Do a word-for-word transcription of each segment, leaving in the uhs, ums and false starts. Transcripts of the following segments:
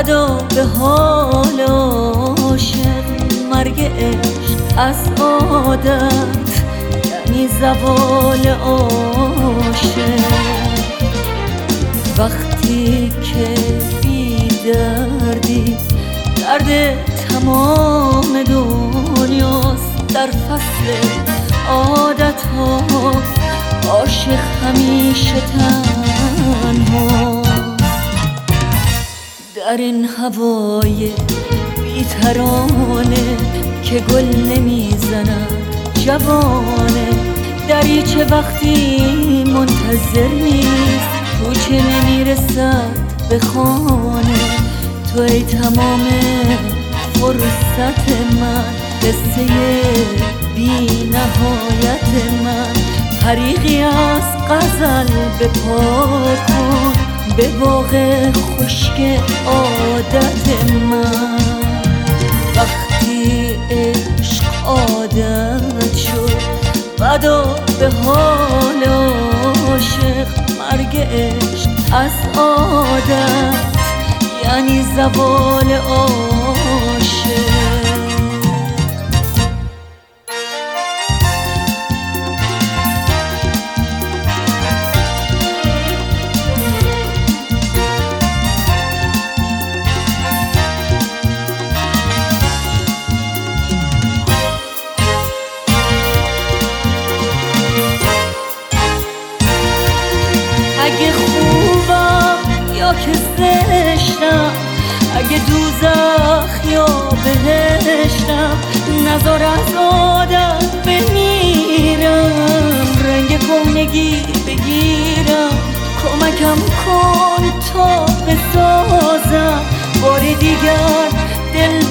بدا به حال عاشق، مرگ عشق از عادت یعنی زوال عاشق. وقتی که بی دردی، درد تمام دنیاست. در فصل عادت ها عاشق همیشه تنهاست. در این هوای بی‌ترانه که گل نمیزند جوانه، دریچه وقتی منتظر نیست، کوچه نمیرسد به خانه. تو ای تمام فرصت من، قصه بی نهایت من. طریقی از غزل بپا کن به باغ خشک عادت من. وقتی عشق عادت شد، بدا به حال عاشق، مرگ عشق از عادت یعنی زوال عاشق. اگه خوبم یا که زشتم، اگه دوزخ یا بهشتم، نذار از عادت بمیرم، رنگ کهنگی بگیرم. کمکم کن تا بسازم، بار دیگر دل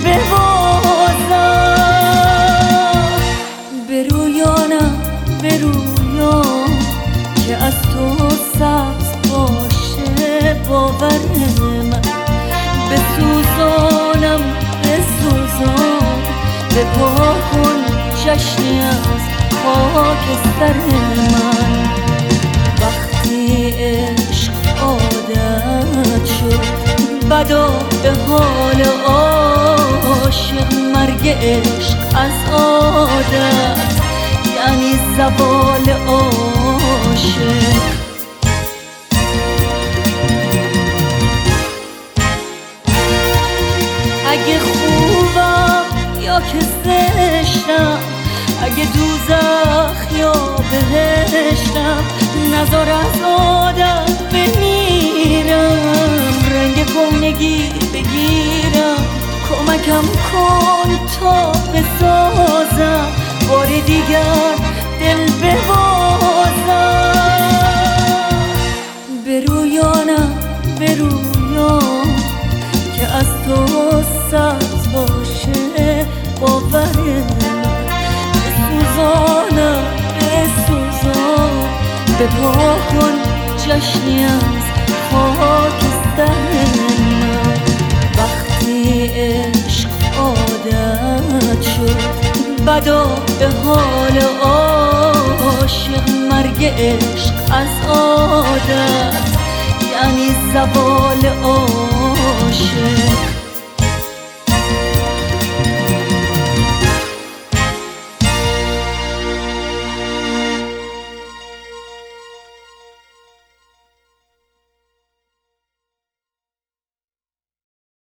ببازم. به رویانم به رویان که از تو سبز باشه باور من. بسوزانم بسوزان، بپا کن جشنی از خاکستر من. وقتی عشق عادت شد، بدا به حال عاشق، مرگ عشق از عادت یعنی زوال عاشق. اگه خوبم یا که زشتم، اگه دوزخ یا بهشتم، نذار از عادت بمیرم، رنگ کهنگی بگیرم. کمکم کن تا بسازم، بار دیگر دل ببازم. به رویانم به رویان که از تو سبز باشه باور من. بسوزانم بسوزان، بپا کن جشنی از خاکستر من. وقتی عشق عادت شد، بدا به حال عاشق، مرگ عشق از عادت یعنی زوال عاشق.